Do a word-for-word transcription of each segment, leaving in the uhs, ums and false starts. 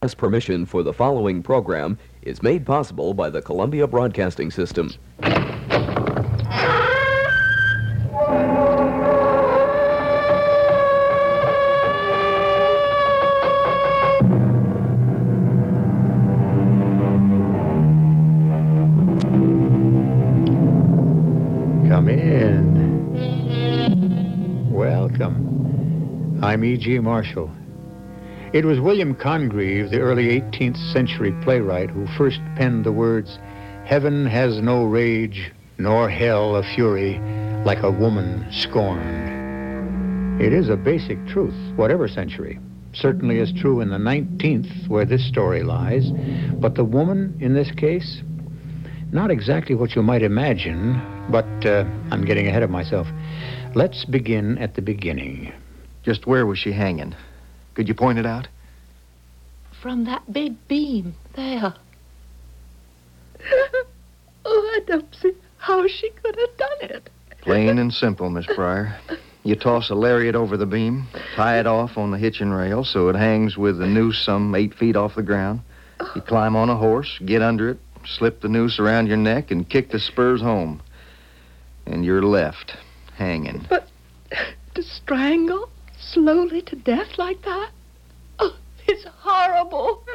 Permission for the following program is made possible by the Columbia Broadcasting System. Come in. Welcome. I'm E G. Marshall. It was William Congreve, the early eighteenth century playwright, who first penned the words, "Heaven has no rage, nor hell a fury, like a woman scorned." It is a basic truth, whatever century. Certainly is true in the nineteenth, where this story lies. But the woman, in this case, not exactly what you might imagine, but uh, I'm getting ahead of myself. Let's begin at the beginning. Just where was she hanging? Could you point it out? From that big beam there. Oh, I don't see how she could have done it. Plain and simple, Miss Pryor. You toss a lariat over the beam, tie it off on the hitching rail so it hangs with the noose some eight feet off the ground. You climb on a horse, get under it, slip the noose around your neck, and kick the spurs home. And you're left, hanging. But to strangle slowly to death like that? Oh, it's horrible.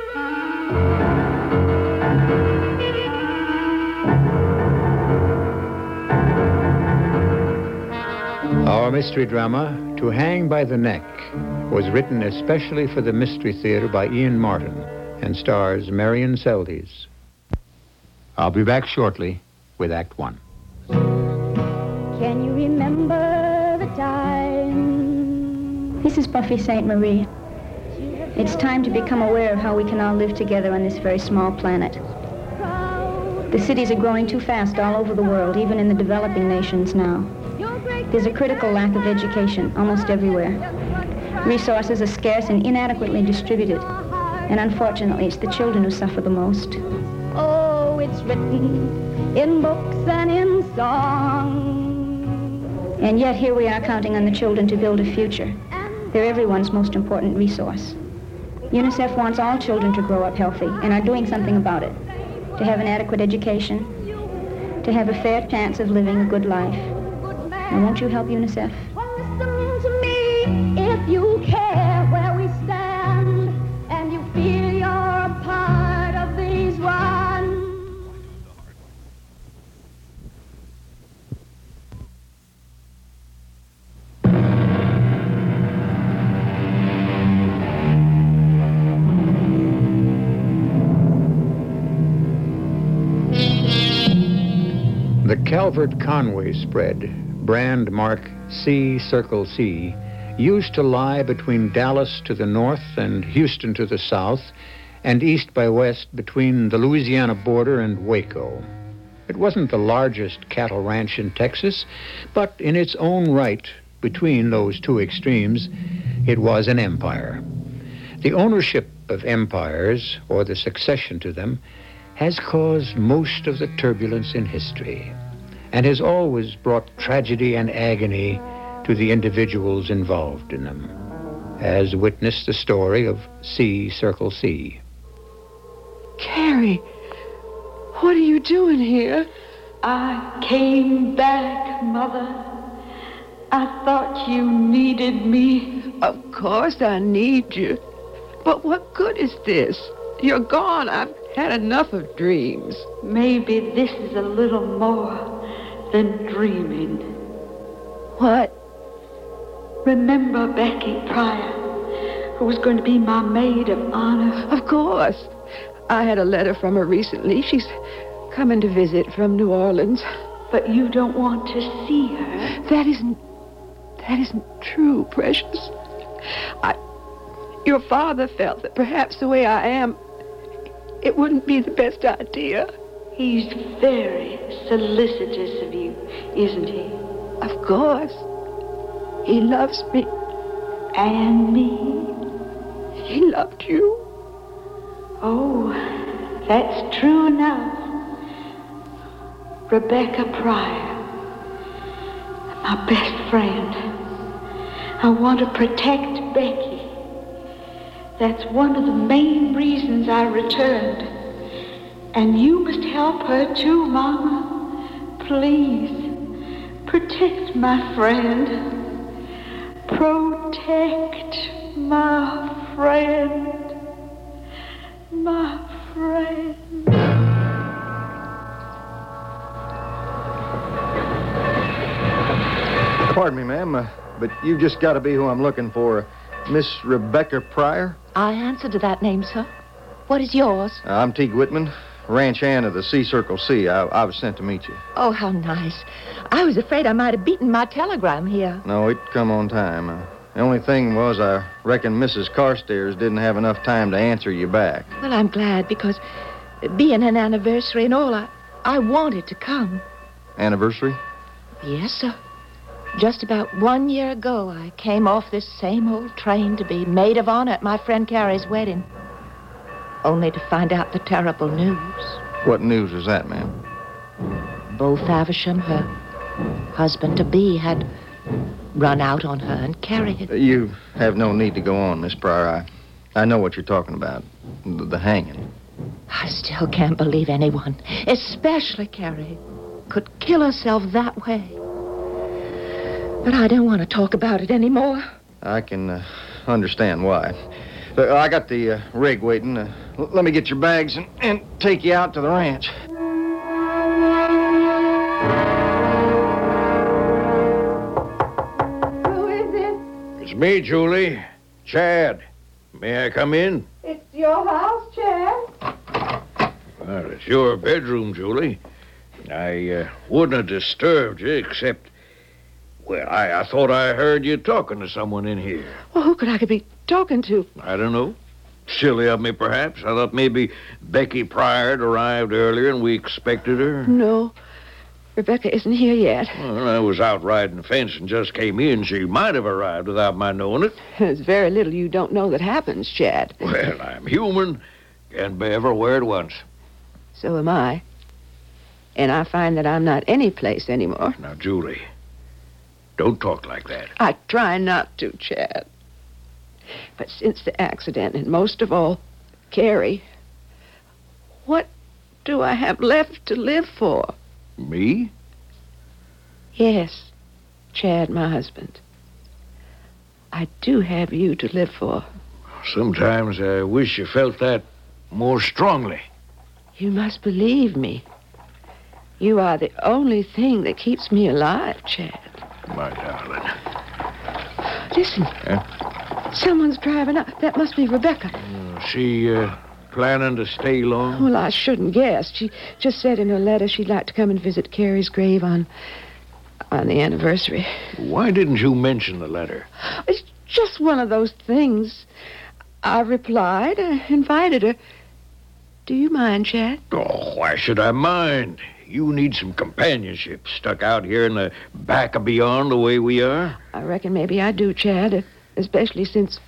Our mystery drama, To Hang by the Neck, was written especially for the Mystery Theater by Ian Martin and stars Marion Seldes. I'll be back shortly with Act One. Can you remember the time? This is Buffy Sainte Marie. It's time to become aware of how we can all live together on this very small planet. The cities are growing too fast all over the world, even in the developing nations now. There's a critical lack of education almost everywhere. Resources are scarce and inadequately distributed. And unfortunately, it's the children who suffer the most. Oh, it's written in books and in songs. And yet here we are counting on the children to build a future. They're everyone's most important resource. UNICEF wants all children to grow up healthy and are doing something about it. To have an adequate education, to have a fair chance of living a good life. Now, won't you help UNICEF? Listen to me if you care where we stand and you feel you're a part of these ones. The Calvert-Conway spread, brand mark C circle C, used to lie between Dallas to the north and Houston to the south, and east by west between the Louisiana border and Waco. It wasn't the largest cattle ranch in Texas, but in its own right, between those two extremes, it was an empire. The ownership of empires, or the succession to them, has caused most of the turbulence in history, and has always brought tragedy and agony to the individuals involved in them, as witness the story of C circle C. Carrie, what are you doing here? I came back, Mother. I thought you needed me. Of course I need you. But what good is this? You're gone. I've had enough of dreams. Maybe this is a little more than dreaming. What? Remember Becky Pryor, who was going to be my maid of honor? Of course. I had a letter from her recently. She's coming to visit from New Orleans. But you don't want to see her. That isn't... that isn't true, Precious. I... Your father felt that perhaps the way I am, it wouldn't be the best idea. He's very solicitous of you, isn't he? Of course. He loves me. And me. He loved you. Oh, that's true enough. Rebecca Pryor, my best friend. I want to protect Becky. That's one of the main reasons I returned. And you must help her too, Mama. Please, protect my friend. Protect my friend. My friend. Pardon me, ma'am, uh, but you've just got to be who I'm looking for. Miss Rebecca Pryor? I answer to that name, sir. What is yours? Uh, I'm Teague Whitman, ranch hand of the C Circle C. I, I was sent to meet you. Oh, how nice. I was afraid I might have beaten my telegram here. No, it come on time. Uh, the only thing was I reckon Missus Carstairs didn't have enough time to answer you back. Well, I'm glad because being an anniversary and all, I, I wanted to come. Anniversary? Yes, sir. Just about one year ago, I came off this same old train to be maid of honor at my friend Carrie's wedding. Only to find out the terrible news. What news is that, ma'am? Beau Faversham, her husband-to-be, had run out on her and carried. Uh, you have no need to go on, Miss Pryor. I, I know what you're talking about. The, the hanging. I still can't believe anyone, especially Carrie, could kill herself that way. But I don't want to talk about it anymore. I can uh, understand why. Uh, I got the uh, rig waiting. Uh, l- let me get your bags and, and take you out to the ranch. Who is it? It's me, Julie. Chad. May I come in? It's your house, Chad. Well, it's your bedroom, Julie. I uh, wouldn't have disturbed you except... Well, I, I thought I heard you talking to someone in here. Well, who could I could be talking to? I don't know. Silly of me, perhaps. I thought maybe Becky Pryor had arrived earlier and we expected her. No. Rebecca isn't here yet. Well, I was out riding the fence and just came in. She might have arrived without my knowing it. There's very little you don't know that happens, Chad. Well, I'm human. Can't be everywhere at once. So am I. And I find that I'm not any place anymore. Now, Julie, don't talk like that. I try not to, Chad. But since the accident, and most of all, Carrie, what do I have left to live for? Me? Yes, Chad, my husband. I do have you to live for. Sometimes I wish you felt that more strongly. You must believe me. You are the only thing that keeps me alive, Chad. My darling. Listen. Huh? Someone's driving up. That must be Rebecca. Uh, she uh, planning to stay long? Well, I shouldn't guess. She just said in her letter she'd like to come and visit Carrie's grave on on the anniversary. Why didn't you mention the letter? It's just one of those things. I replied, I invited her. Do you mind, Chad? Oh, why should I mind? You need some companionship stuck out here in the back of beyond the way we are. I reckon maybe I do, Chad, especially since...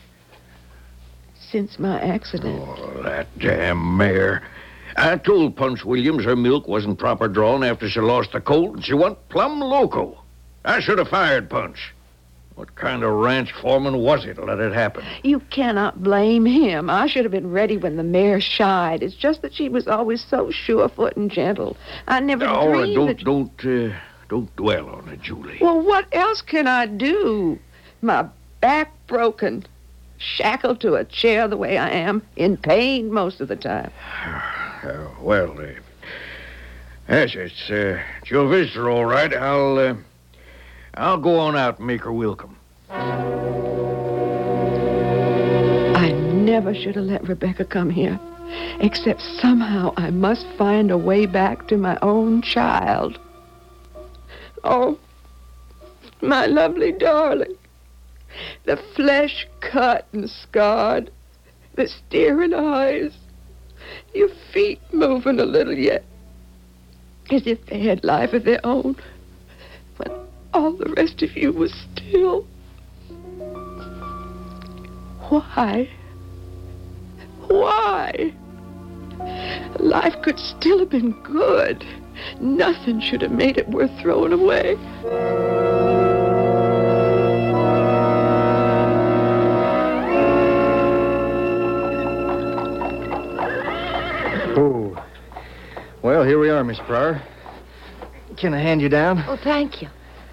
since my accident. Oh, that damn mare. I told Punch Williams her milk wasn't proper drawn after she lost the colt, and she went plumb loco. I should have fired Punch. What kind of ranch foreman was he to let it happen? You cannot blame him. I should have been ready when the mare shied. It's just that she was always so sure-foot and gentle. I never All right, dreamed don't, that... don't, uh, don't dwell on it, Julie. Well, what else can I do? My back broken, shackled to a chair the way I am, in pain most of the time. Uh, well, uh, yes, it's, uh, it's your visitor, all right. I'll, uh, I'll go on out and make her welcome. I never should have let Rebecca come here, except somehow I must find a way back to my own child. Oh, my lovely darling. The flesh cut and scarred, the staring eyes, your feet moving a little yet, as if they had life of their own, when all the rest of you was still. Why? Why? Life could still have been good. Nothing should have made it worth throwing away. here we are, Miss Pryor. Can I hand you down? Oh, thank you.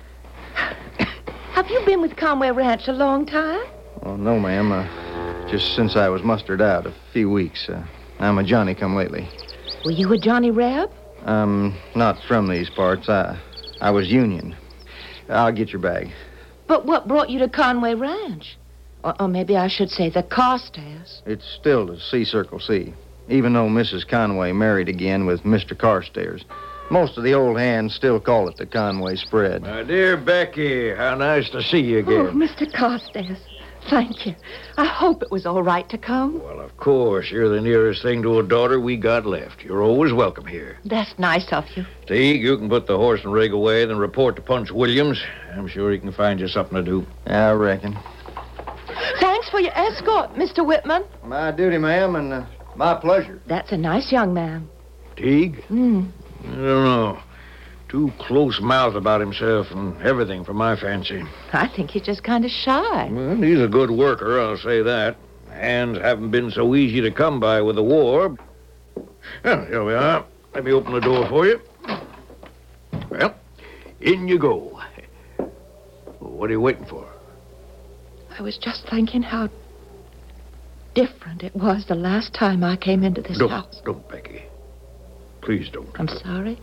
Have you been with Conway Ranch a long time? Oh, no, ma'am. Uh, just since I was mustered out, a few weeks. Uh, I'm a Johnny-come-lately. Were you a Johnny Reb? I'm not from these parts. I, I was Union. I'll get your bag. But what brought you to Conway Ranch? Or, or maybe I should say the Carstairs. It's still the C Circle C, even though Missus Conway married again with Mister Carstairs. Most of the old hands still call it the Conway spread. My dear Becky, how nice to see you again. Oh, Mister Carstairs, thank you. I hope it was all right to come. Well, of course, you're the nearest thing to a daughter we got left. You're always welcome here. That's nice of you. Teague, you can put the horse and rig away, then report to Punch Williams. I'm sure he can find you something to do. I reckon. Thanks for your escort, Mister Whitman. My duty, ma'am, and uh, my pleasure. That's a nice young man. Teague? Hmm. I don't know. Too close-mouthed about himself and everything for my fancy. I think he's just kind of shy. Well, he's a good worker, I'll say that. Hands haven't been so easy to come by with the war. Well, here we are. Let me open the door for you. Well, in you go. What are you waiting for? I was just thinking how different it was the last time I came into this don't, house. Don't, Becky. Please don't. I'm sorry.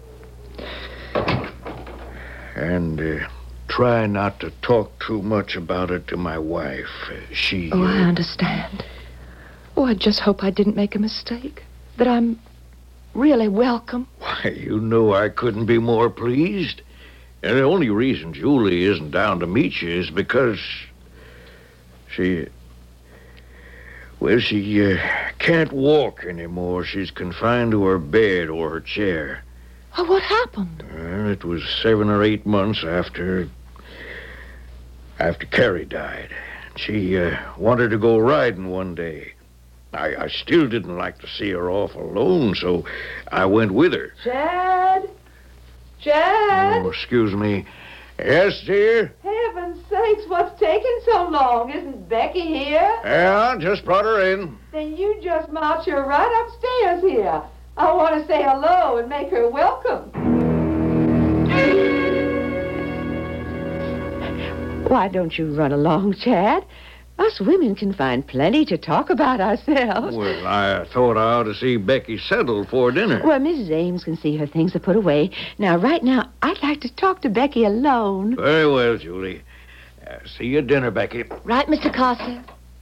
And uh, try not to talk too much about it to my wife. Uh, she... Oh, uh, I understand. Oh, I just hope I didn't make a mistake. That I'm really welcome. Why, you know I couldn't be more pleased. And the only reason Julie isn't down to meet you is because she... Well, she uh, can't walk anymore. She's confined to her bed or her chair. Oh, what happened? Well, it was seven or eight months after... after Carrie died. She uh, wanted to go riding one day. I, I still didn't like to see her off alone, so I went with her. Chad? Chad? Oh, excuse me. Yes, dear? Heaven's sakes, what's taking so long? Isn't Becky here? Yeah, just brought her in. Then you just march her right upstairs here. I want to say hello and make her welcome. Why don't you run along, Chad? Us women can find plenty to talk about ourselves. Well, I thought I ought to see Becky settled for dinner. Well, Missus Ames can see her things are put away. Now, right now, I'd like to talk to Becky alone. Very well, Julie. Uh, see you at dinner, Becky. Right, Mister Carstairs?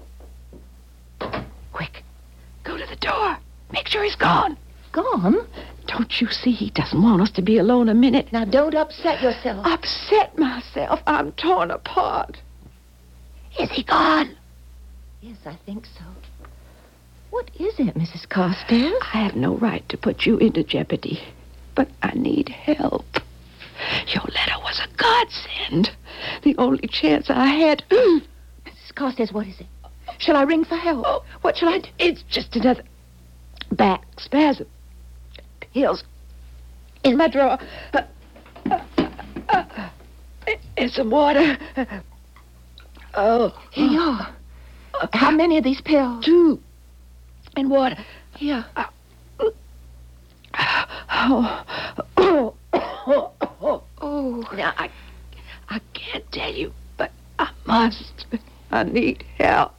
Quick, go to the door. Make sure he's gone. Gone? Don't you see he doesn't want us to be alone a minute? Now, don't upset yourself. Upset myself? I'm torn apart. Is he gone? Yes, I think so. What is it, Missus Carstairs? I have no right to put you into jeopardy, but I need help. Your letter was a godsend. The only chance I had... Missus Carstairs, what is it? Shall I ring for help? Oh, what shall I do? It's just another back spasm. Pills in my drawer. Uh, uh, uh, uh, and some water. Oh. Here you are. Uh, How many of these pills? Two. And water. Here. Uh, oh. Oh. Oh. Oh. Oh. Now, I, I can't tell you, but I must. I need help.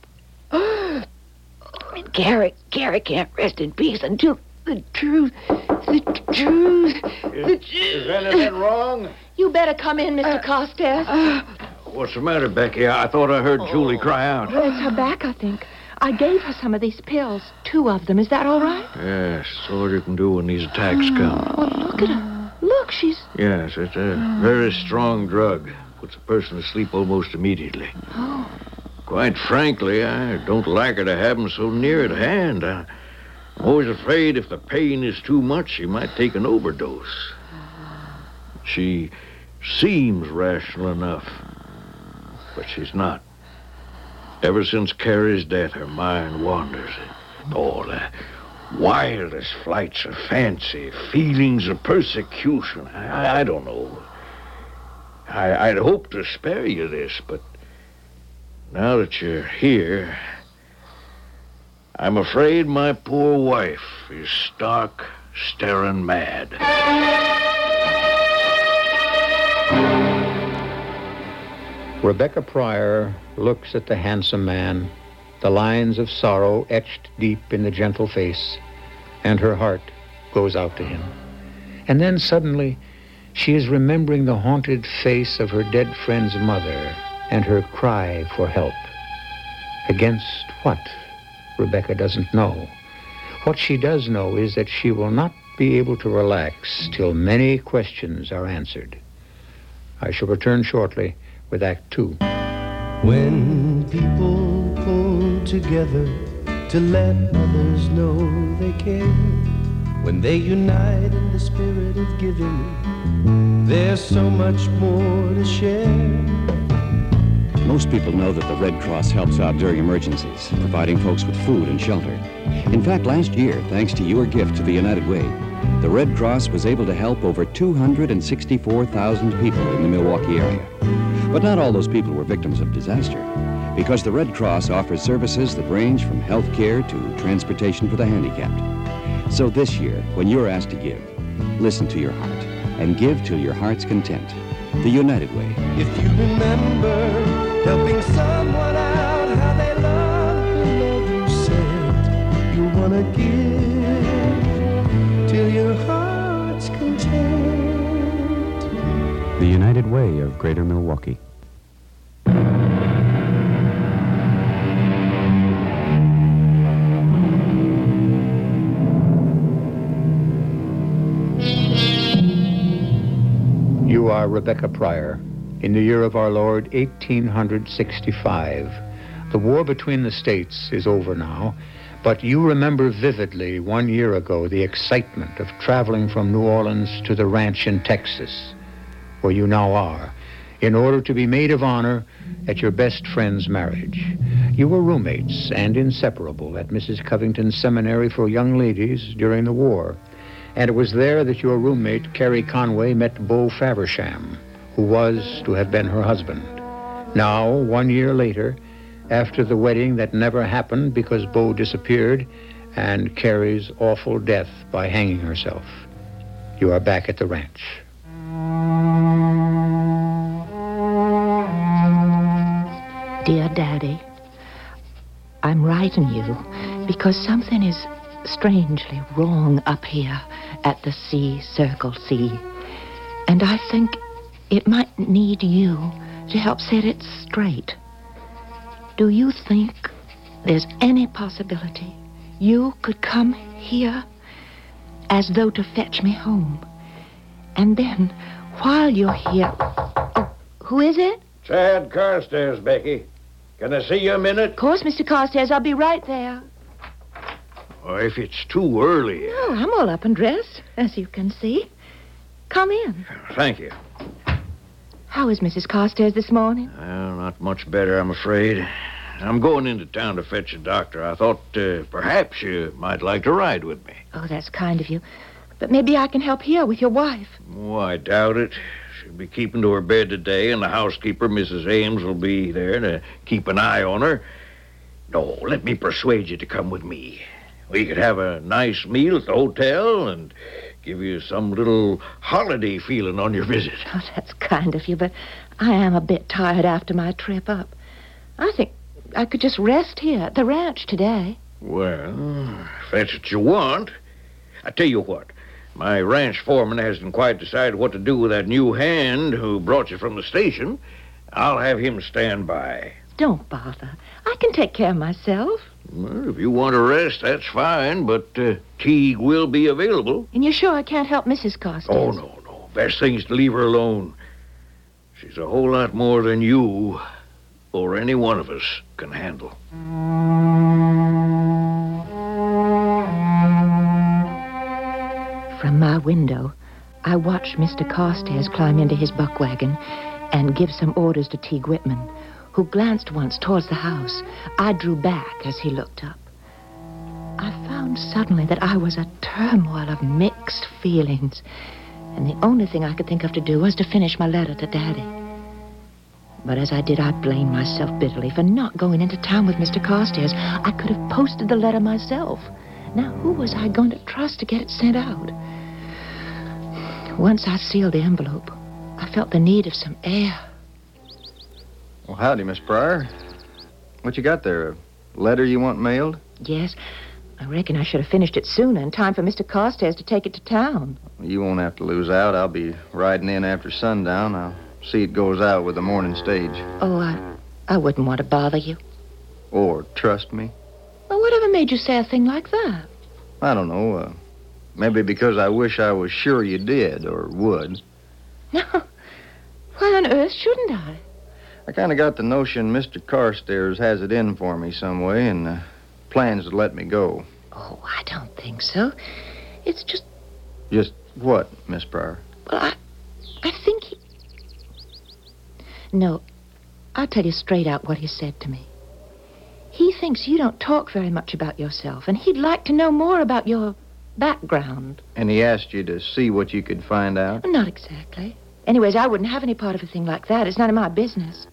And Gary, Gary can't rest in peace until the truth, the truth, the truth. Is anything wrong? You better come in, Mister Uh, Carstairs. Uh, What's the matter, Becky? I thought I heard Julie cry out. Well, it's her back, I think. I gave her some of these pills. Two of them. Is that all right? Yes, that's all you can do when these attacks come. Well, look at her. Look, she's... Yes, it's a very strong drug. Puts a person to sleep almost immediately. Oh. Quite frankly, I don't like her to have them so near at hand. I'm always afraid if the pain is too much, she might take an overdose. She seems rational enough, but she's not. Ever since Carrie's death, her mind wanders. All the wildest flights of fancy, feelings of persecution. I, I don't know. I, I'd hoped to spare you this, but now that you're here, I'm afraid my poor wife is stark staring mad. Rebecca Pryor looks at the handsome man, the lines of sorrow etched deep in the gentle face, and her heart goes out to him. And then suddenly, she is remembering the haunted face of her dead friend's mother and her cry for help. Against what? Rebecca doesn't know. What she does know is that she will not be able to relax till many questions are answered. I shall return shortly with Act Two. When people pull together to let others know they care, when they unite in the spirit of giving, there's so much more to share. Most people know that the Red Cross helps out during emergencies, providing folks with food and shelter. In fact, last year, thanks to your gift to the United Way, the Red Cross was able to help over two hundred sixty-four thousand people in the Milwaukee area. But not all those people were victims of disaster, because the Red Cross offers services that range from health care to transportation for the handicapped. So this year, when you're asked to give, listen to your heart and give till your heart's content. The United Way. If you remember helping someone out, how they love the love you sent, you want to give till your heart's content. The United Way of Greater Milwaukee. You are Rebecca Pryor. In the year of our Lord, eighteen sixty-five. The war between the states is over now, but you remember vividly one year ago the excitement of traveling from New Orleans to the ranch in Texas, where you now are, in order to be maid of honor at your best friend's marriage. You were roommates and inseparable at Missus Covington's Seminary for Young Ladies during the war. And it was there that your roommate, Carrie Conway, met Beau Faversham, who was to have been her husband. Now, one year later, after the wedding that never happened because Beau disappeared and Carrie's awful death by hanging herself, you are back at the ranch. Dear Daddy, I'm writing you because something is strangely wrong up here at the C Circle C. And I think it might need you to help set it straight. Do you think there's any possibility you could come here as though to fetch me home? And then, while you're here... Oh, who is it? Chad Carstairs, Becky. Can I see you a minute? Of course, Mister Carstairs. I'll be right there. Oh, if it's too early... No, I'm all up and dressed, as you can see. Come in. Thank you. How is Missus Carstairs this morning? Well, not much better, I'm afraid. I'm going into town to fetch a doctor. I thought uh, perhaps you might like to ride with me. Oh, that's kind of you. But maybe I can help here with your wife. Oh, I doubt it. She'll be keeping to her bed today, and the housekeeper, Missus Ames, will be there to keep an eye on her. No, let me persuade you to come with me. We could have a nice meal at the hotel and give you some little holiday feeling on your visit. Oh, that's kind of you, but I am a bit tired after my trip up. I think I could just rest here at the ranch today. Well, if that's what you want. I tell you what, my ranch foreman hasn't quite decided what to do with that new hand who brought you from the station. I'll have him stand by. Don't bother. I can take care of myself. Well, if you want to rest, that's fine, but uh, Teague will be available. And you're sure I can't help Missus Carstairs? Oh, no, no. Best thing's to leave her alone. She's a whole lot more than you or any one of us can handle. From my window, I watched Mister Carstairs climb into his buck wagon and give some orders to Teague Whitman, who glanced once towards the house. I drew back as he looked up. I found suddenly that I was a turmoil of mixed feelings, and the only thing I could think of to do was to finish my letter to Daddy. But as I did, I blamed myself bitterly for not going into town with Mister Carstairs. I could have posted the letter myself Now, who was I going to trust to get it sent out? Once I sealed the envelope, I felt the need of some air. Well, howdy, Miss Pryor. What you got there? A letter you want mailed? Yes. I reckon I should have finished it sooner in time for Mister Carstairs to take it to town. You won't have to lose out. I'll be riding in after sundown. I'll see it goes out with the morning stage. Oh, I, I wouldn't want to bother you. Or trust me. Well, whatever made you say a thing like that? I don't know. Uh, maybe because I wish I was sure you did or would. No. Why on earth shouldn't I? I kind of got the notion Mister Carstairs has it in for me some way and uh, plans to let me go. Oh, I don't think so. It's just... Just what, Miss Pryor? Well, I... I think he... No, I'll tell you straight out what he said to me. He thinks you don't talk very much about yourself, and he'd like to know more about your background. And he asked you to see what you could find out? Not exactly. Anyways, I wouldn't have any part of a thing like that. It's none of my business.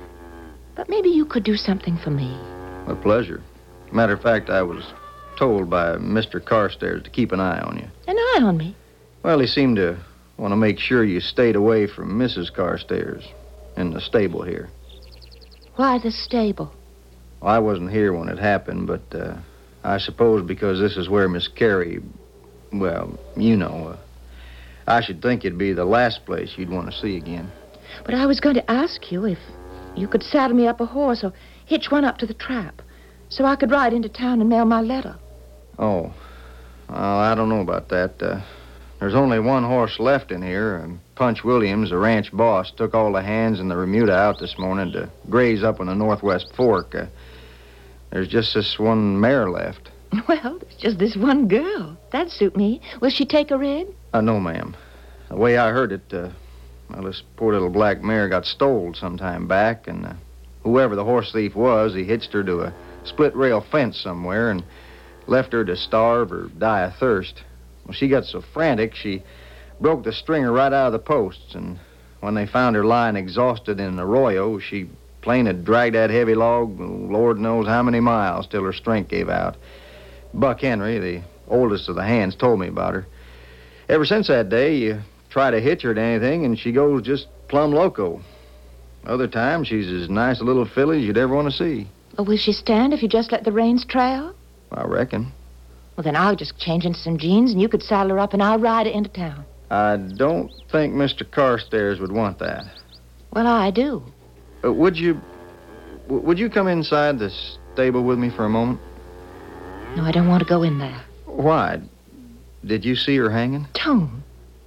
But maybe you could do something for me. With pleasure. Matter of fact, I was told by Mister Carstairs to keep an eye on you. An eye on me? Well, he seemed to want to make sure you stayed away from Missus Carstairs in the stable here. Why the stable? Well, I wasn't here when it happened, but uh, I suppose because this is where Miss Carey, well, you know, uh, I should think it'd be the last place you'd want to see again. But I was going to ask you if you could saddle me up a horse or hitch one up to the trap so I could ride into town and mail my letter. Oh, well, I don't know about that. Uh, there's only one horse left in here, and Punch Williams, the ranch boss, took all the hands in the remuda out this morning to graze up on the Northwest Fork. Uh, there's just this one mare left. Well, there's just this one girl. That'd suit me. Will she take a rid? Uh, no, ma'am. The way I heard it, uh, well, this poor little black mare got stole some time back, and uh, whoever the horse thief was, he hitched her to a split-rail fence somewhere and left her to starve or die of thirst. Well, she got so frantic, she broke the stringer right out of the posts, and when they found her lying exhausted in an arroyo, she plain had dragged that heavy log, Lord knows how many miles, till her strength gave out. Buck Henry, the oldest of the hands, told me about her. Ever since that day, you try to hitch her to anything, and she goes just plumb loco. Other times, she's as nice a little filly as you'd ever want to see. Well, will she stand if you just let the reins trail? I reckon. Well, then I'll just change into some jeans, and you could saddle her up, and I'll ride her into town. I don't think Mister Carstairs would want that. Well, I do. Uh, would you... W- would you come inside the stable with me for a moment? No, I don't want to go in there. Why? Did you see her hanging? Tone.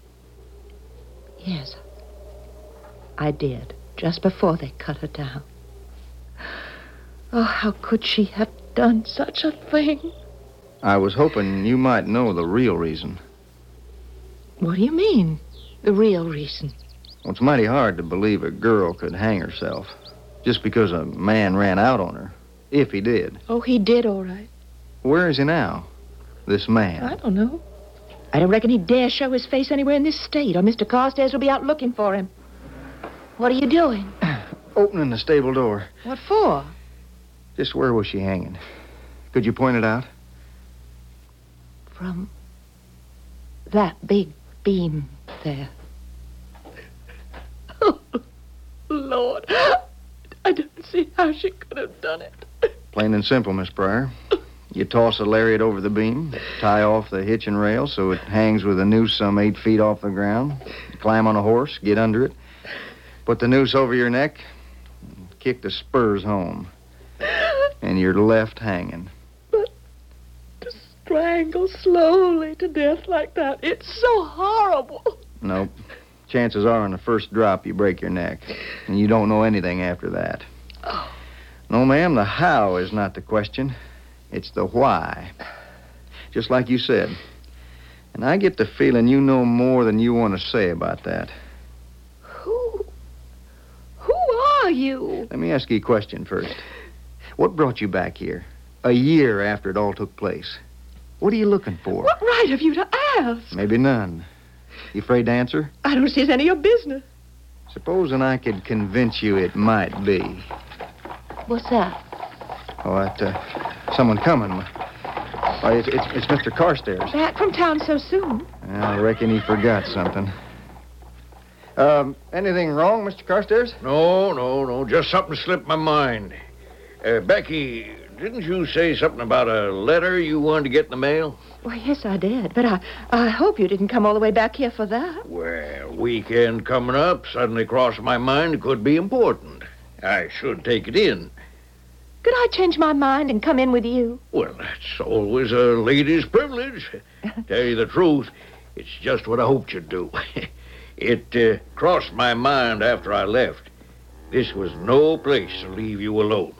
Yes. I did, just before they cut her down. Oh, how could she have done such a thing? I was hoping you might know the real reason. What do you mean, the real reason? Well, it's mighty hard to believe a girl could hang herself just because a man ran out on her, if he did. Oh, he did, all right. Where is he now, this man? I don't know. I don't reckon he'd dare show his face anywhere in this state, or Mister Carstairs will be out looking for him. What are you doing? Opening the stable door. What for? Just where was she hanging? Could you point it out? From that big beam there. Oh, Lord. I don't see how she could have done it. Plain and simple, Miss Pryor. You toss a lariat over the beam, tie off the hitching rail so it hangs with a noose some eight feet off the ground, climb on a horse, get under it, put the noose over your neck, and kick the spurs home, and you're left hanging. But to strangle slowly to death like that, it's so horrible. Nope. Chances are on the first drop you break your neck, and you don't know anything after that. Oh. No, ma'am, the how is not the question. It's the why. Just like you said. And I get the feeling you know more than you want to say about that. Who? Who are you? Let me ask you a question first. What brought you back here? A year after it all took place. What are you looking for? What right have you to ask? Maybe none. You afraid to answer? I don't see it's any of your business. Supposing I could convince you it might be. What's that? Oh, that, uh, someone coming. Oh, it's, it's, it's Mister Carstairs. Back from town so soon? I reckon he forgot something. Um, anything wrong, Mister Carstairs? No, no, no. Just something slipped my mind. Uh, Becky, didn't you say something about a letter you wanted to get in the mail? Well, yes, I did. But I, I hope you didn't come all the way back here for that. Well, weekend coming up suddenly crossed my mind it could be important. I should take it in. Could I change my mind and come in with you? Well, that's always a lady's privilege. Tell you the truth, it's just what I hoped you'd do. It uh, crossed my mind after I left. This was no place to leave you alone.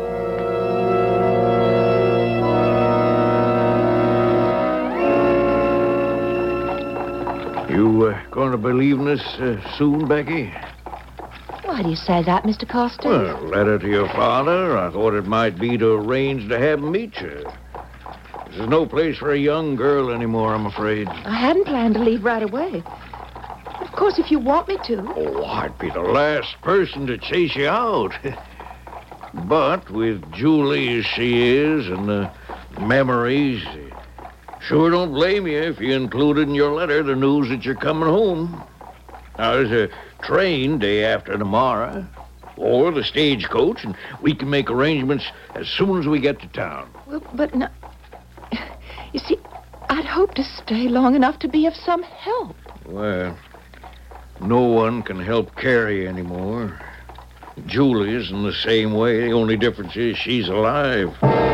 You uh, going to be leaving us uh, soon, Becky? Why do you say that, Mister Carstairs? Well, letter to your father. I thought it might be to arrange to have him meet you. This is no place for a young girl anymore, I'm afraid. I hadn't planned to leave right away. Of course, if you want me to. Oh, I'd be the last person to chase you out. But with Julie as she is and the memories, sure don't blame you if you included in your letter the news that you're coming home. Now, there's a train day after tomorrow, or the stagecoach, and we can make arrangements as soon as we get to town. Well, but no... You see, I'd hoped to stay long enough to be of some help. Well, no one can help Carrie anymore. Julie's in the same way. The only difference is she's alive.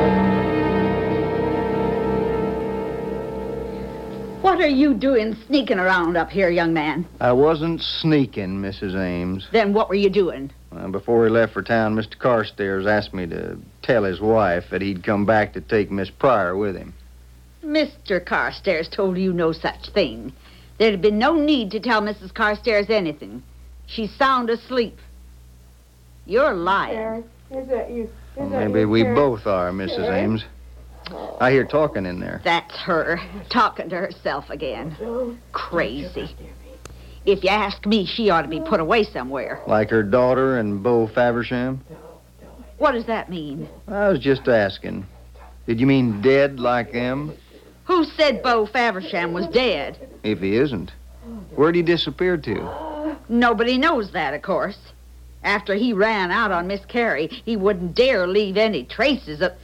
What are you doing sneaking around up here, young man? I wasn't sneaking, Missus Ames. Then what were you doing? Uh, before he left for town, Mister Carstairs asked me to tell his wife that he'd come back to take Miss Pryor with him. Mister Carstairs told you no such thing. There'd have been no need to tell Missus Carstairs anything. She's sound asleep. You're lying. Is that you? Well, maybe we both are, Missus Ames. I hear talking in there. That's her, talking to herself again. Crazy. If you ask me, she ought to be put away somewhere. Like her daughter and Beau Faversham? What does that mean? I was just asking. Did you mean dead like them? Who said Beau Faversham was dead? If he isn't, where'd he disappear to? Nobody knows that, of course. After he ran out on Miss Carrie, he wouldn't dare leave any traces of...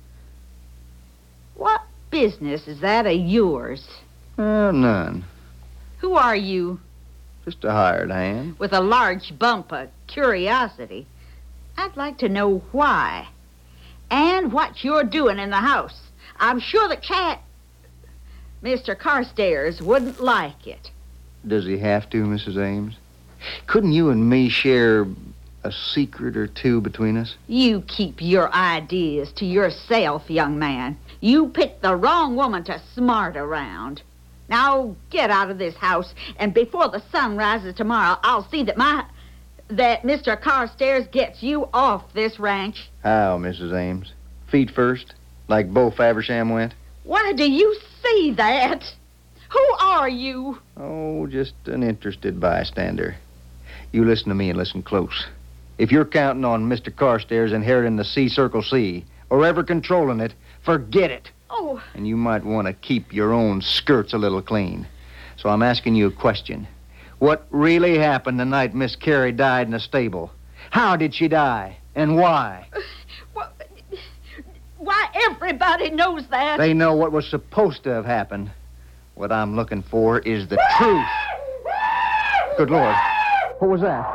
What business is that of yours? Uh, none. Who are you? Just a hired hand. With a large bump of curiosity. I'd like to know why. And what you're doing in the house. I'm sure the cat... Mister Carstairs wouldn't like it. Does he have to, Missus Ames? Couldn't you and me share a secret or two between us? You keep your ideas to yourself, young man. You picked the wrong woman to smart around. Now, get out of this house, and before the sun rises tomorrow, I'll see that my... that Mister Carstairs gets you off this ranch. How, Missus Ames? Feet first, like Beau Faversham went? Why do you say that? Who are you? Oh, just an interested bystander. You listen to me and listen close. If you're counting on Mister Carstairs inheriting the C Circle C, or ever controlling it, forget it. Oh. And you might want to keep your own skirts a little clean. So I'm asking you a question. What really happened the night Miss Carrie died in the stable? How did she die? And why? Well, why, everybody knows that. They know what was supposed to have happened. What I'm looking for is the truth. Good Lord. What was that?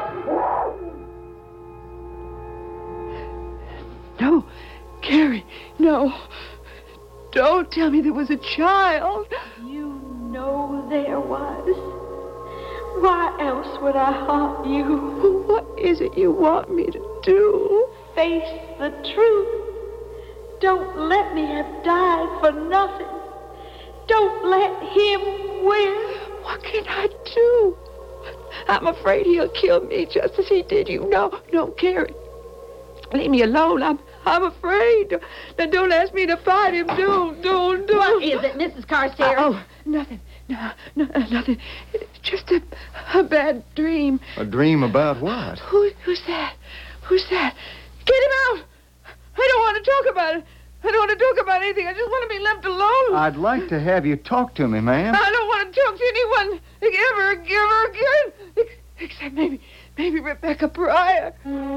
No, Carrie, no. Don't tell me there was a child. You know there was. Why else would I haunt you? What is it you want me to do? Face the truth. Don't let me have died for nothing. Don't let him win. What can I do? I'm afraid he'll kill me just as he did you. No, no, Carrie. Leave me alone. I'm I'm afraid. Now, don't ask me to fight him. Don't, don't, don't. What is it, Missus Carstairs? Uh, oh, nothing. No, no, nothing. It's just a, a bad dream. A dream about what? Who, who's that? Who's that? Get him out. I don't want to talk about it. I don't want to talk about anything. I just want to be left alone. I'd like to have you talk to me, ma'am. I don't want to talk to anyone ever, ever again. Ex- except maybe, maybe Rebecca Pryor.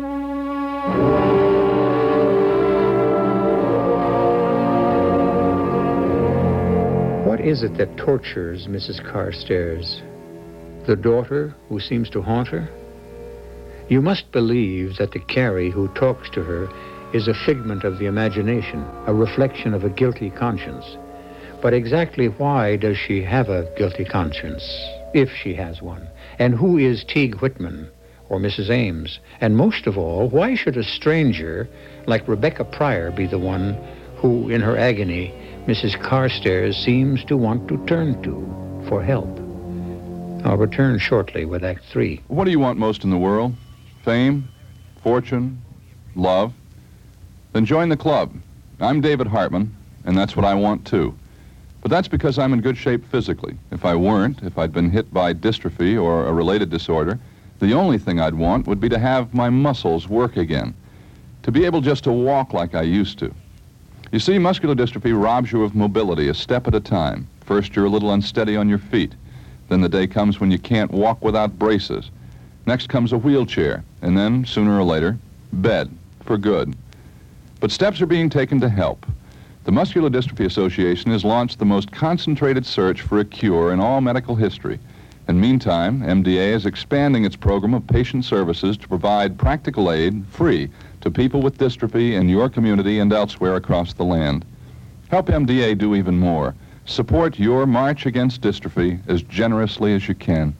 What is it that tortures Missus Carstairs? The daughter who seems to haunt her? You must believe that the Carrie who talks to her is a figment of the imagination, a reflection of a guilty conscience. But exactly why does she have a guilty conscience, if she has one? And who is Teague Whitman or Missus Ames? And most of all, why should a stranger like Rebecca Pryor be the one who, in her agony, Missus Carstairs seems to want to turn to for help? I'll return shortly with Act Three. What do you want most in the world? Fame? Fortune? Love? Then join the club. I'm David Hartman, and that's what I want too. But that's because I'm in good shape physically. If I weren't, if I'd been hit by dystrophy or a related disorder, the only thing I'd want would be to have my muscles work again, to be able just to walk like I used to. You see, muscular dystrophy robs you of mobility a step at a time. First, you're a little unsteady on your feet. Then the day comes when you can't walk without braces. Next comes a wheelchair, and then, sooner or later, bed, for good. But steps are being taken to help. The Muscular Dystrophy Association has launched the most concentrated search for a cure in all medical history. And meantime, M D A is expanding its program of patient services to provide practical aid, free, to people with dystrophy in your community and elsewhere across the land. Help M D A do even more. Support your march against dystrophy as generously as you can.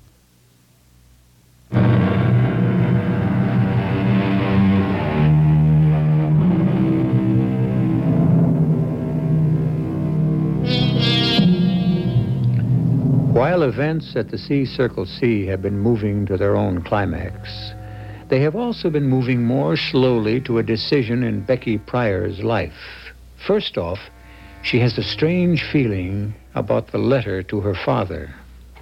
While events at the C Circle C have been moving to their own climax, they have also been moving more slowly to a decision in Becky Pryor's life. First off, she has a strange feeling about the letter to her father.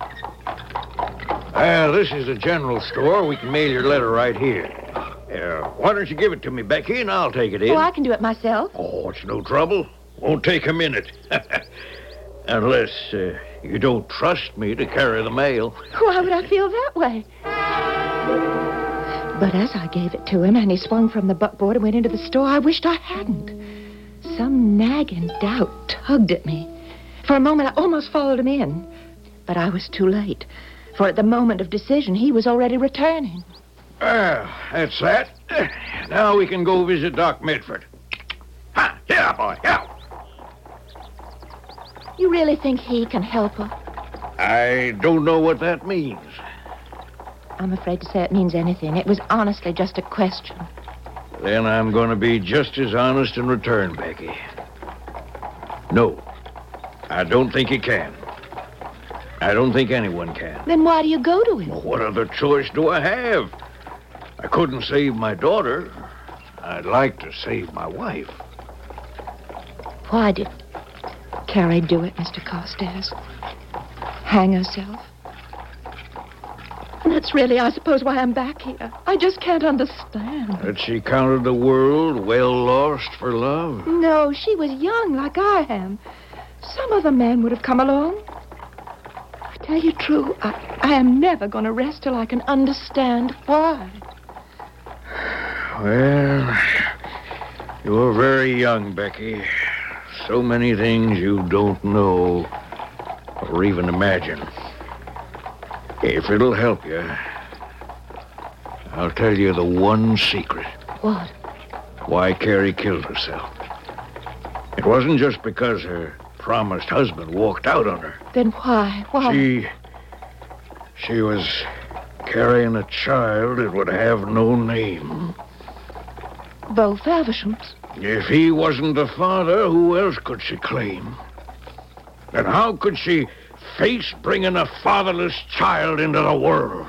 Well, this is the general store. We can mail your letter right here. Uh, why don't you give it to me, Becky, and I'll take it in. Oh, I can do it myself. Oh, it's no trouble. Won't take a minute. Unless uh, you don't trust me to carry the mail. Why would I feel that way? But as I gave it to him and he swung from the buckboard and went into the store, I wished I hadn't. Some nagging doubt tugged at me. For a moment, I almost followed him in. But I was too late. For at the moment of decision, he was already returning. Well, that's that. Now we can go visit Doc Medford. Ha! Yeah, boy, yeah. You really think he can help her? I don't know what that means. I'm afraid to say it means anything. It was honestly just a question. Then I'm going to be just as honest in return, Becky. No, I don't think he can. I don't think anyone can. Then why do you go to him? Well, what other choice do I have? I couldn't save my daughter. I'd like to save my wife. Why did Carrie do it, Mister Carstairs? Hang herself? That's really, I suppose, why I'm back here. I just can't understand. That she counted the world well lost for love? No, she was young like I am. Some other man would have come along. I tell you true, I, I am never going to rest till I can understand why. Well, you're very young, Becky. So many things you don't know or even imagine. If it'll help you, I'll tell you the one secret. What? Why Carrie killed herself. It wasn't just because her promised husband walked out on her. Then why? Why? She... She was carrying a child that would have no name. Beau Faversham's. If he wasn't the father, who else could she claim? And how could she face bringing a fatherless child into the world?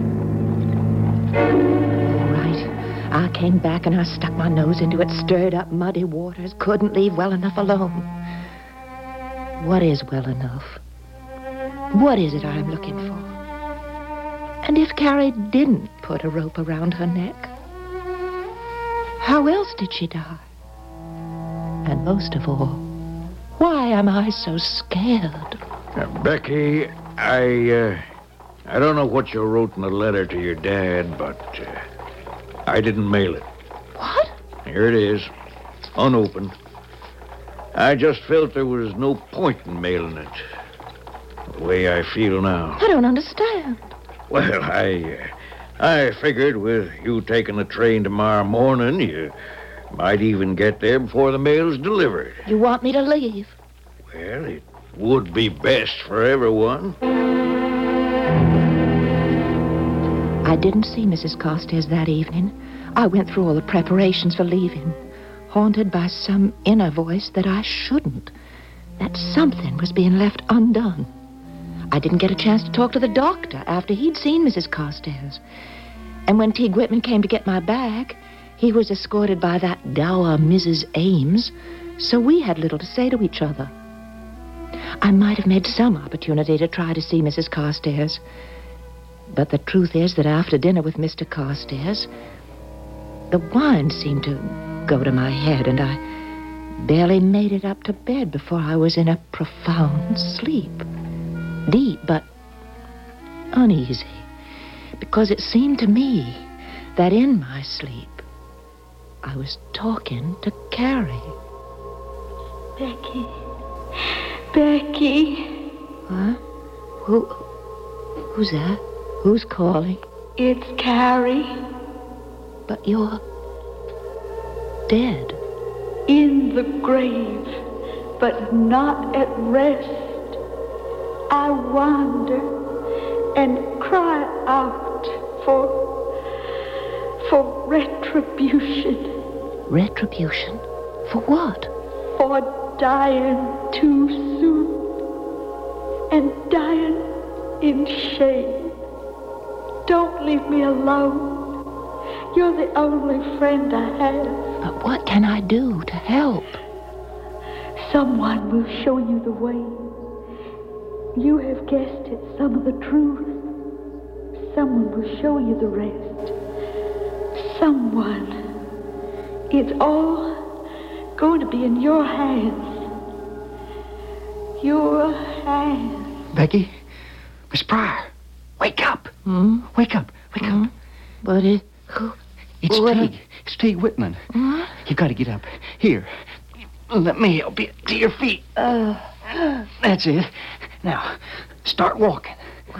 All right. I came back and I stuck my nose into it, stirred up muddy waters, couldn't leave well enough alone. What is well enough? What is it I'm looking for? And if Carrie didn't put a rope around her neck, how else did she die? And most of all, why am I so scared? Uh, Becky, I, uh, I don't know what you wrote in the letter to your dad, but uh, I didn't mail it. What? Here it is, unopened. I just felt there was no point in mailing it, the way I feel now. I don't understand. Well, I, uh, I figured with you taking the train tomorrow morning, you might even get there before the mail's delivered. You want me to leave? Well, it would be best for everyone. I didn't see Missus Carstairs that evening. I went through all the preparations for leaving, haunted by some inner voice that I shouldn't, that something was being left undone. I didn't get a chance to talk to the doctor after he'd seen Missus Carstairs. And when Teague Whitman came to get my bag, he was escorted by that dour Missus Ames, so we had little to say to each other. I might have made some opportunity to try to see Missus Carstairs, but the truth is that after dinner with Mister Carstairs, the wine seemed to go to my head, and I barely made it up to bed before I was in a profound sleep. Deep, but uneasy, because it seemed to me that in my sleep, I was talking to Carrie. Becky. Becky. What? Who? Who's that? Who's calling? It's Carrie. But you're dead. In the grave, but not at rest. I wander and cry out for, for retribution. Retribution? For what? For dying too soon and dying in shame. Don't leave me alone. You're the only friend I have. But what can I do to help? Someone will show you the way. You have guessed it, some of the truth. Someone will show you the rest. Someone. It's all going to be in your hands. Your hands. Becky? Miss Pryor, wake up. Hmm? Wake up. Wake hmm? up. But it... Who? It's what Teague. It's Teague Whitman. Huh? You've got to get up. Here. Let me help you to your feet. Uh, That's it. Now, start walking.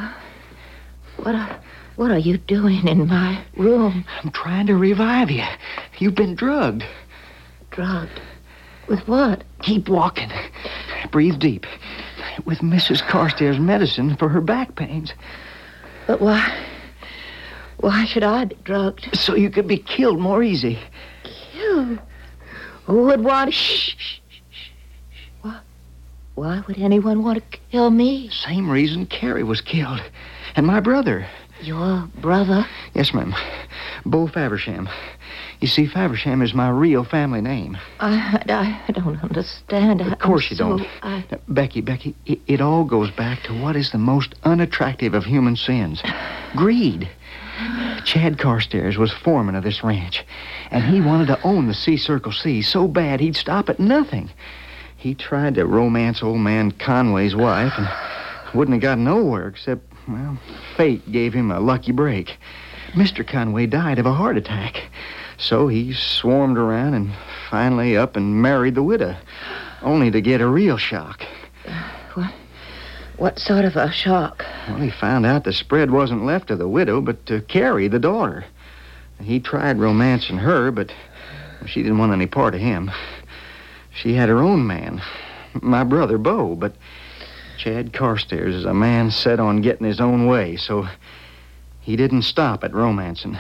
What are, what are you doing in my room? I'm trying to revive you. You've been drugged. Drugged? With what? Keep walking. Breathe deep. With Missus Carstairs' medicine for her back pains. But why... Why should I be drugged? So you could be killed more easy. Killed? Who would want to... Shh, shh, shh, shh. Why, why would anyone want to kill me? Same reason Carrie was killed. And my brother. Your brother? Yes, ma'am. Bo Faversham. You see, Faversham is my real family name. I, I don't understand. Of course I'm you so, don't. I... Now, Becky, Becky, it, it all goes back to what is the most unattractive of human sins. Greed. Chad Carstairs was foreman of this ranch, and he wanted to own the C Circle C so bad he'd stop at nothing. He tried to romance old man Conway's wife and wouldn't have got nowhere except, well, fate gave him a lucky break. Mister Conway died of a heart attack, so he swarmed around and finally up and married the widow, only to get a real shock. What? What sort of a shock? Well, he found out the spread wasn't left to the widow, but to Carrie, the daughter. He tried romancing her, but she didn't want any part of him. She had her own man, my brother, Bo, but Chad Carstairs is a man set on getting his own way, so he didn't stop at romancing.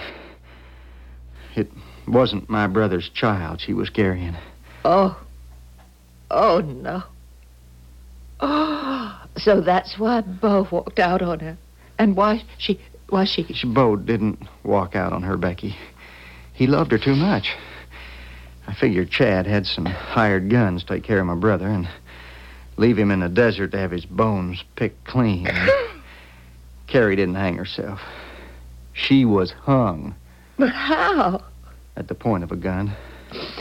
It wasn't my brother's child she was carrying. Oh. Oh, no. Oh, so that's why Bo walked out on her. And why she... Why she... she Bo didn't walk out on her, Becky. He loved her too much. I figured Chad had some hired guns take care of my brother and leave him in the desert to have his bones picked clean. Carrie didn't hang herself. She was hung. But how? At the point of a gun.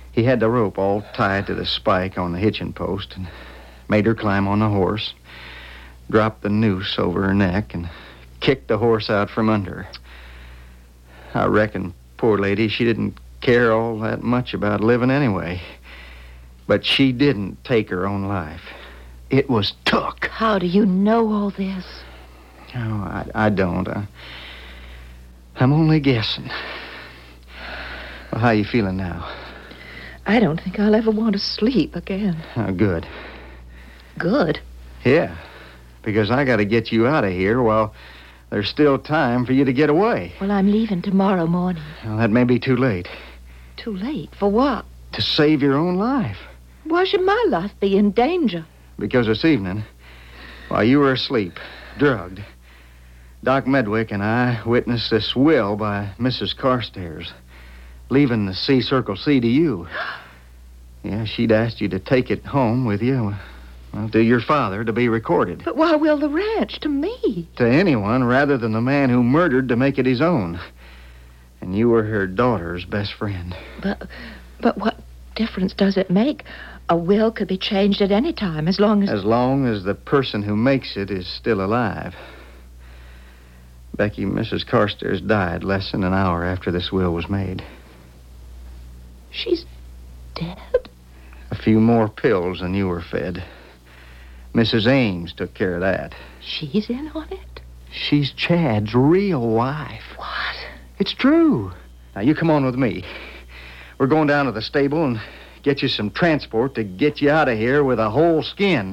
He had the rope all tied to the spike on the hitching post and made her climb on the horse, dropped the noose over her neck, and kicked the horse out from under her. I reckon, poor lady, she didn't care all that much about living anyway. But she didn't take her own life. It was took. How do you know all this? Oh, I, I don't. I, I'm only guessing. Well, how you feeling now? I don't think I'll ever want to sleep again. Oh, good. Good? Yeah, because I got to get you out of here while there's still time for you to get away. Well, I'm leaving tomorrow morning. Well, that may be too late. Too late? For what? To save your own life. Why should my life be in danger? Because this evening, while you were asleep, drugged, Doc Medwick and I witnessed this will by Missus Carstairs, leaving the C Circle C to you. Yeah, she'd asked you to take it home with you, well, to your father, to be recorded. But why will the ranch? To me? To anyone rather than the man who murdered to make it his own. And you were her daughter's best friend. But, but what difference does it make? A will could be changed at any time, as long as... As long as the person who makes it is still alive. Becky, Missus Carstairs died less than an hour after this will was made. She's dead? A few more pills than you were fed. Missus Ames took care of that. She's in on it? She's Chad's real wife. What? It's true. Now, you come on with me. We're going down to the stable and get you some transport to get you out of here with a whole skin.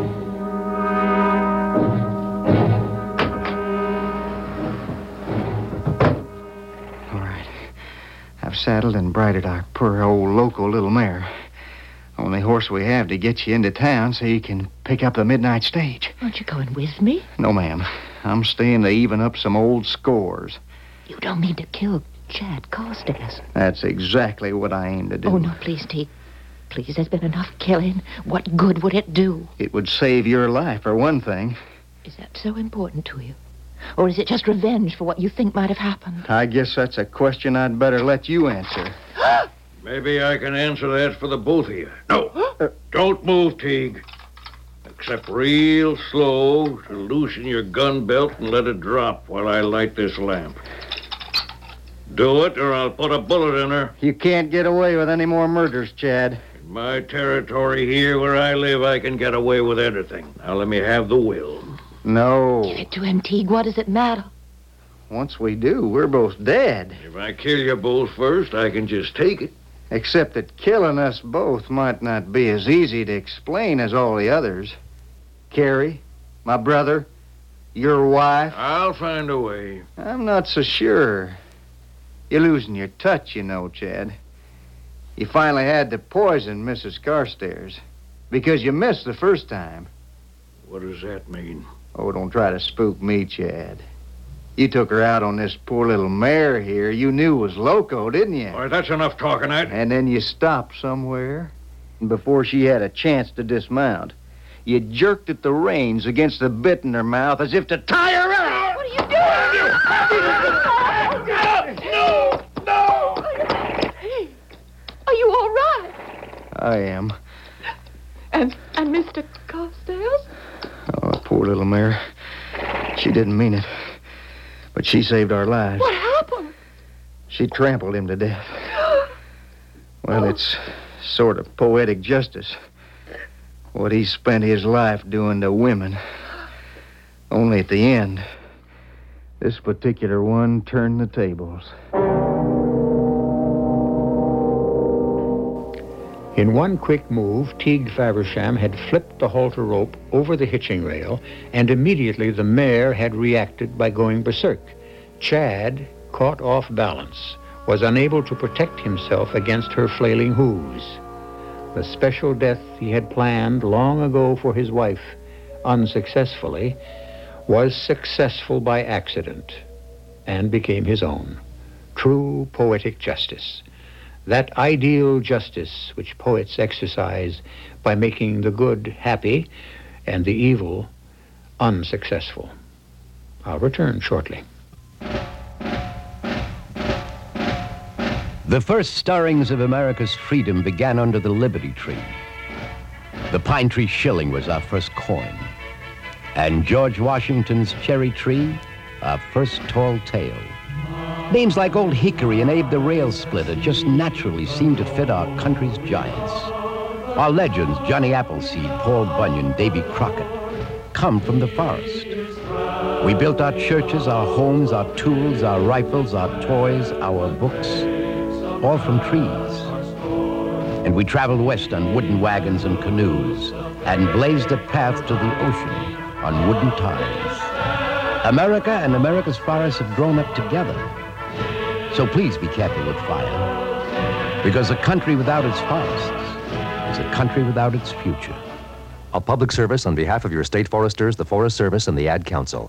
All right. I've saddled and bridled our poor old local little mare. Only horse we have to get you into town so you can pick up the midnight stage. Aren't you going with me? No, ma'am. I'm staying to even up some old scores. You don't mean to kill Chad Carstairs? That's exactly what I aim to do. Oh, no, please, Teague. Please, there's been enough killing. What good would it do? It would save your life, for one thing. Is that so important to you? Or is it just revenge for what you think might have happened? I guess that's a question I'd better let you answer. Maybe I can answer that for the both of you. No, uh, don't move, Teague. Except real slow to loosen your gun belt and let it drop while I light this lamp. Do it, or I'll put a bullet in her. You can't get away with any more murders, Chad. In my territory here where I live, I can get away with anything. Now let me have the will. No. Give it to him, Teague. What does it matter? Once we do, we're both dead. If I kill you both first, I can just take it. Except that killing us both might not be as easy to explain as all the others. Carrie, my brother, your wife. I'll find a way. I'm not so sure. You're losing your touch, you know, Chad. You finally had to poison Missus Carstairs because you missed the first time. What does that mean? Oh, don't try to spook me, Chad. You took her out on this poor little mare here you knew was loco, didn't you? All right, that's enough talking, Ed. And then you stopped somewhere, and before she had a chance to dismount, you jerked at the reins against the bit in her mouth as if to tie her out. What are you doing? No! No! Hey, are you all right? I am. And, and Mister Carstairs? Oh, poor little mare. She didn't mean it. But she saved our lives. What happened? She trampled him to death. Well, it's sort of poetic justice. What he spent his life doing to women. Only at the end, this particular one turned the tables. In one quick move, Teague Faversham had flipped the halter rope over the hitching rail, and immediately the mare had reacted by going berserk. Chad, caught off balance, was unable to protect himself against her flailing hooves. The special death he had planned long ago for his wife, unsuccessfully, was successful by accident and became his own. True poetic justice. That ideal justice which poets exercise by making the good happy and the evil unsuccessful. I'll return shortly. The first stirrings of America's freedom began under the Liberty Tree. The pine tree shilling was our first coin. And George Washington's cherry tree, our first tall tale. Names like Old Hickory and Abe the Rail Splitter just naturally seemed to fit our country's giants. Our legends, Johnny Appleseed, Paul Bunyan, Davy Crockett, come from the forest. We built our churches, our homes, our tools, our rifles, our toys, our books, all from trees. And we traveled west on wooden wagons and canoes and blazed a path to the ocean on wooden ties. America and America's forests have grown up together. So please be careful with fire, because a country without its forests is a country without its future. A public service on behalf of your state foresters, the Forest Service, and the Ad Council.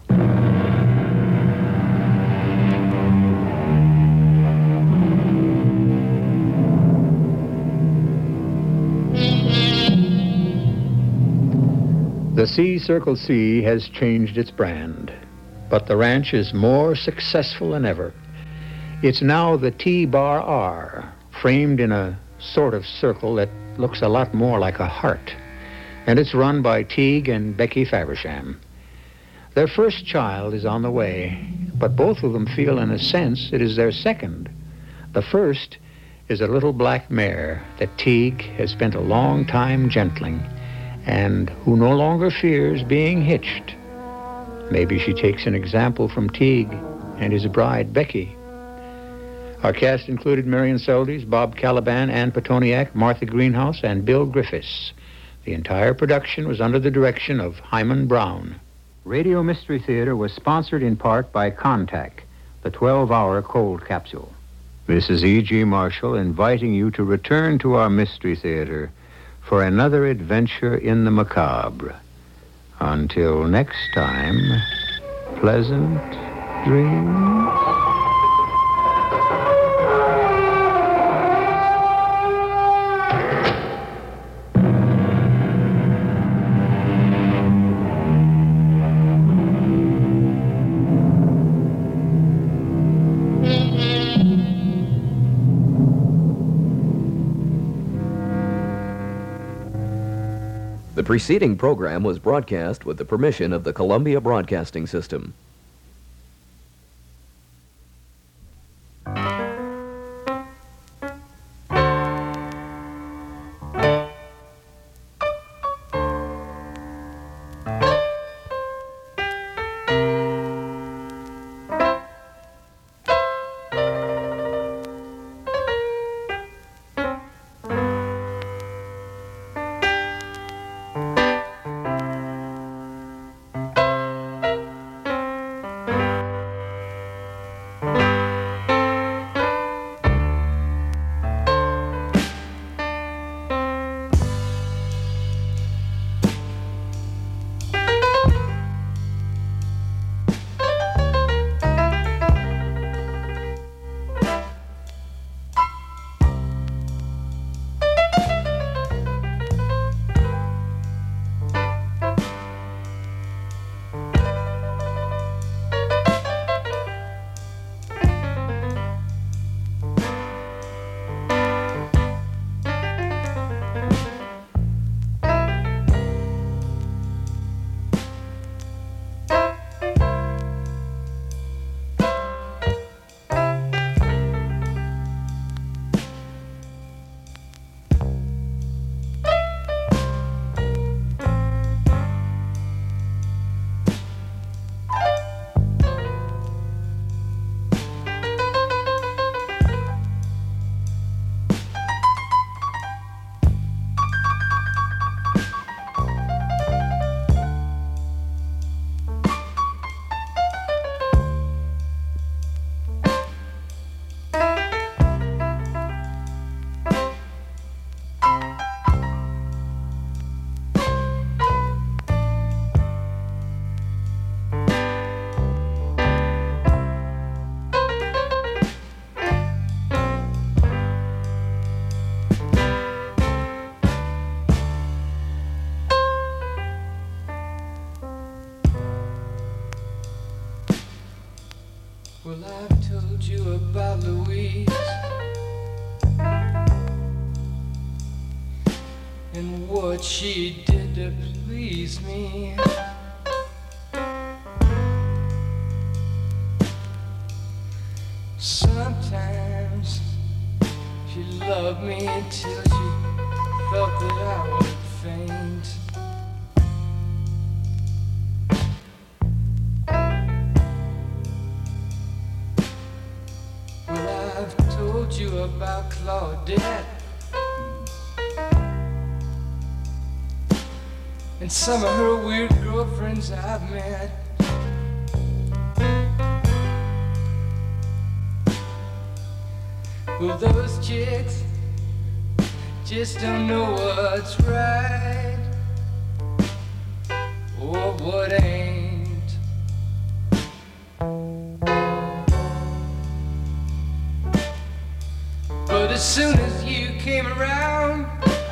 The C Circle C has changed its brand, but the ranch is more successful than ever. It's now the T-Bar R, framed in a sort of circle that looks a lot more like a heart. And it's run by Teague and Becky Faversham. Their first child is on the way, but both of them feel in a sense it is their second. The first is a little black mare that Teague has spent a long time gentling and who no longer fears being hitched. Maybe she takes an example from Teague and his bride, Becky. Our cast included Marion Seldes, Bob Caliban, Ann Petoniak, Martha Greenhouse, and Bill Griffiths. The entire production was under the direction of Hyman Brown. Radio Mystery Theater was sponsored in part by Contact, the twelve-hour cold capsule. This is E G. Marshall inviting you to return to our Mystery Theater for another adventure in the macabre. Until next time, pleasant dreams. The preceding program was broadcast with the permission of the Columbia Broadcasting System. Well, I've told you about Louise, what she did to please me. Sometimes she loved me until she felt that I would faint. Well, I've told you about Claudette and some of her weird girlfriends I've met. Well, those chicks just don't know what's right or what ain't. But as soon as you came around,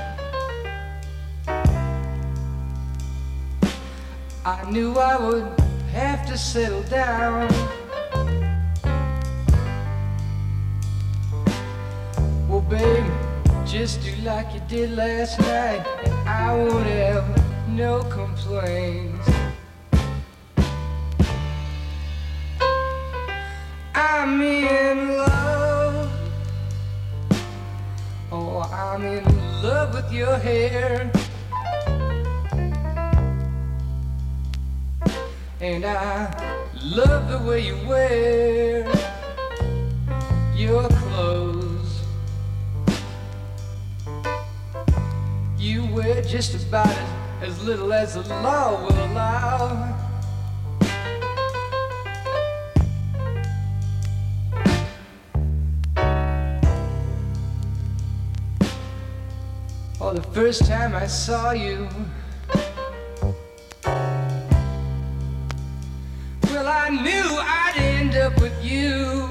I knew I would have to settle down. Well, babe, just do like you did last night, and I won't have no complaints. I'm in love. Oh, I'm in love with your hair. And I love the way you wear your clothes. You wear just about as, as little as the law will allow. Oh, the first time I saw you, well, I knew I'd end up with you.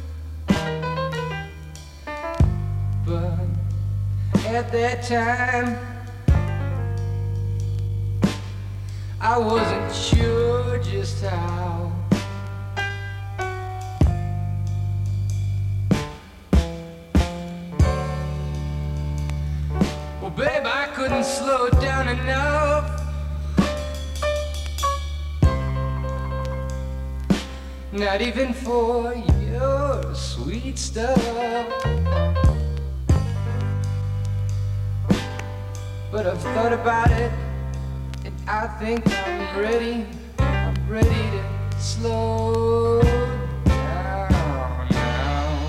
But at that time, I wasn't sure just how. Well, babe, I couldn't slow it down enough. Not even for your sweet stuff. But I've thought about it, and I think I'm ready. I'm ready to slow down now.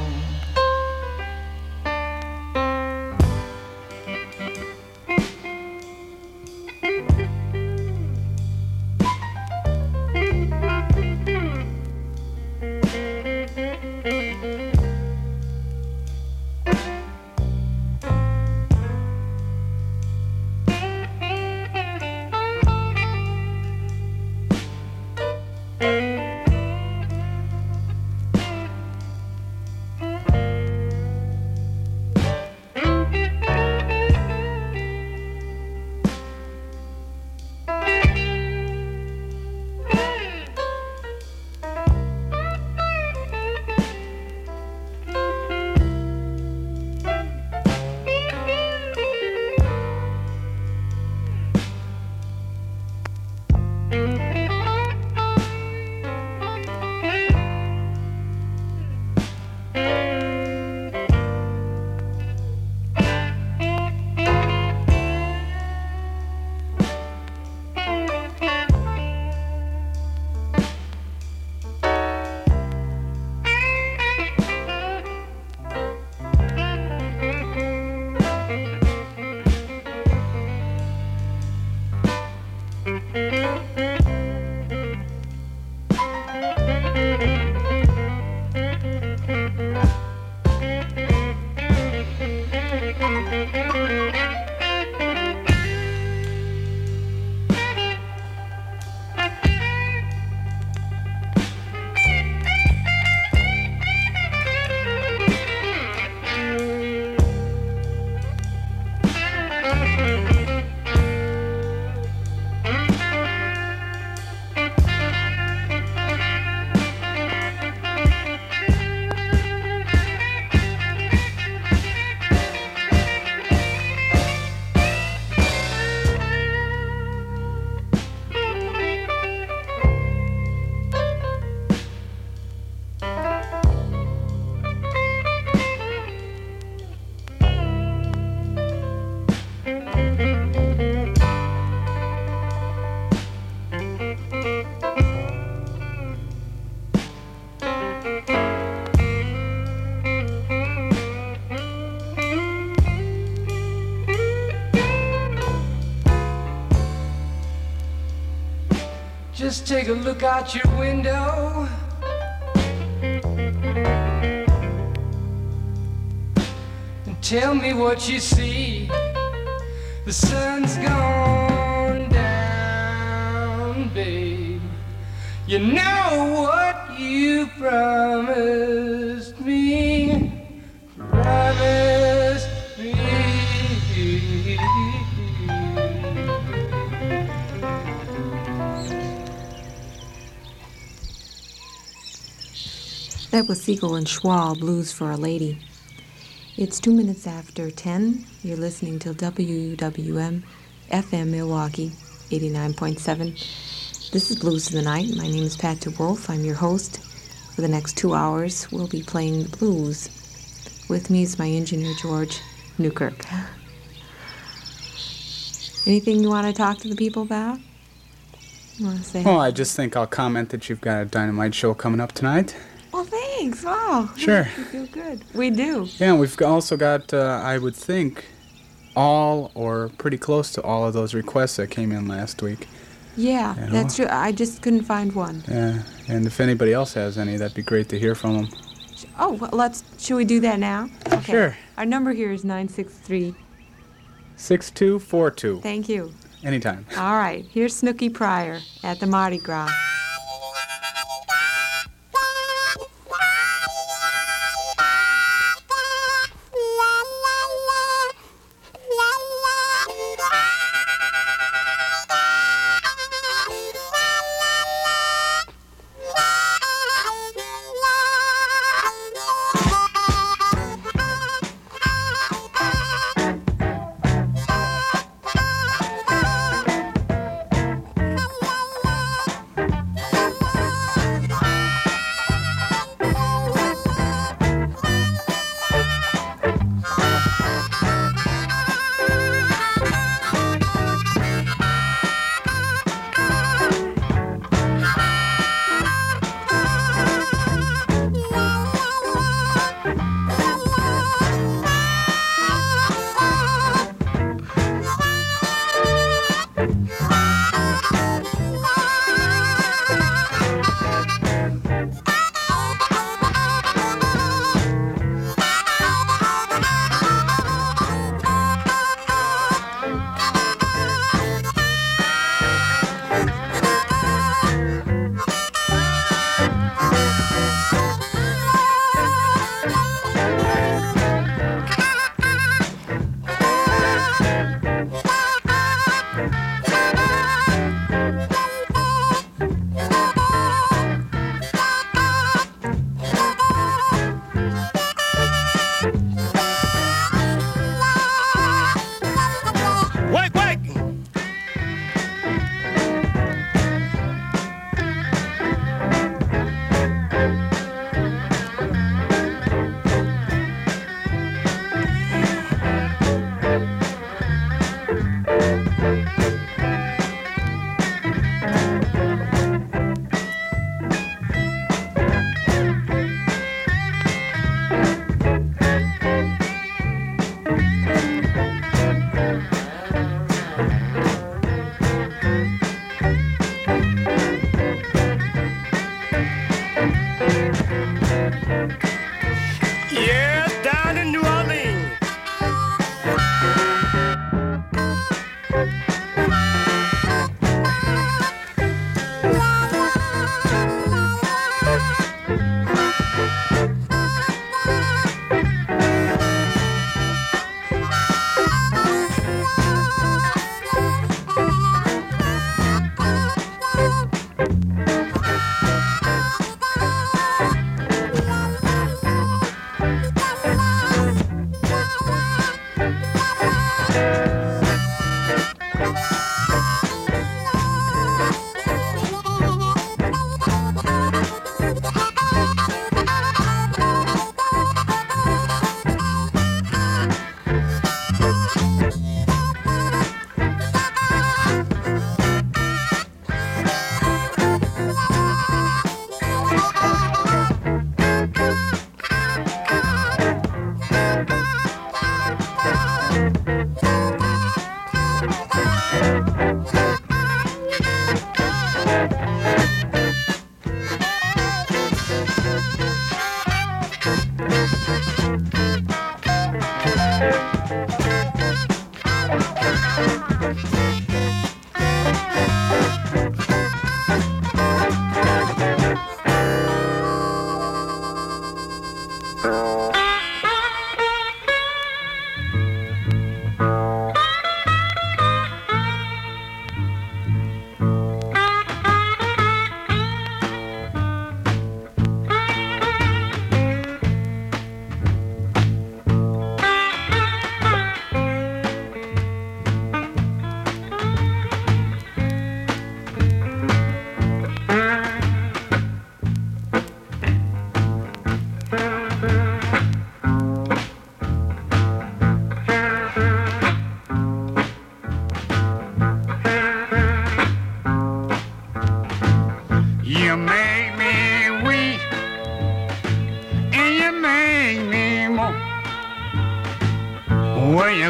Just take a look out your window. And tell me what you see. The sun's gone down, babe. You know what you promised me. Promised me. That was Siegel and Schwal, Blues for a Lady. It's two minutes after ten. You're listening to W U W M F M Milwaukee, eighty-nine point seven. This is Blues of the Night. My name is Pat DeWolf. I'm your host. For the next two hours, we'll be playing the blues. With me is my engineer, George Newkirk. Anything you want to talk to the people about? You want to say? Well, I just think I'll comment that you've got a Dynamite show coming up tonight. Well, thanks. Wow. Sure. You feel good. We do. Yeah, we've g- also got, uh, I would think, all or pretty close to all of those requests that came in last week. Yeah, You know? that's true. I just couldn't find one. Yeah, and if anybody else has any, that'd be great to hear from them. Oh, well, let's. Should we do that now? Okay. Sure. Our number here is nine six three. six two four two. Thank you. Anytime. All right. Here's Snooky Pryor at the Mardi Gras.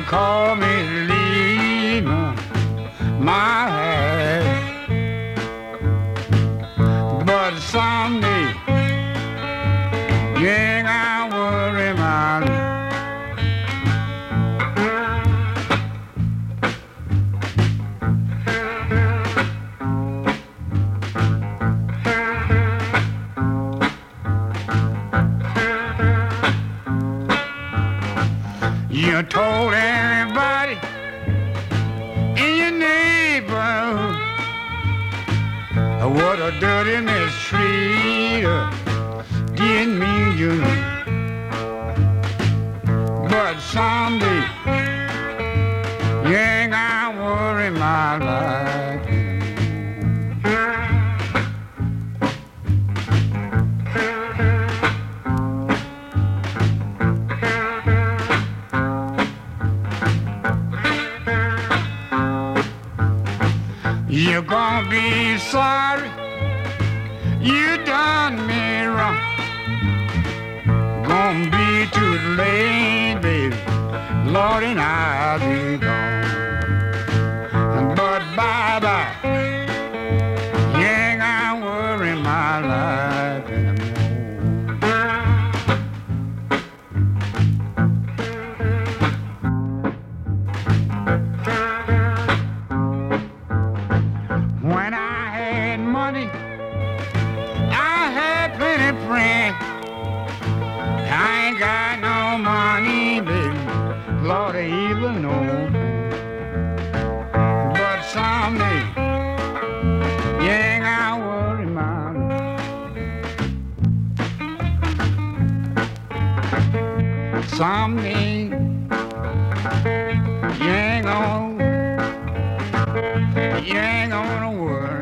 call me Lena, my head. But someday you ain't gonna worry about it. You told everybody in your neighborhood what a dirty mistreater didn't mean you. But someday you ain't gonna worry my life. You're gonna be sorry you done me wrong. Gonna be too late, baby. Lord, and I'll be gone. But bye-bye, you ain't gonna worry my life anymore. When I had money, I had plenty friends. I ain't got no money, baby. Lord, I even know. But someday, you ain't gonna worry, mama. Someday, you ain't gonna, you ain't gonna worry.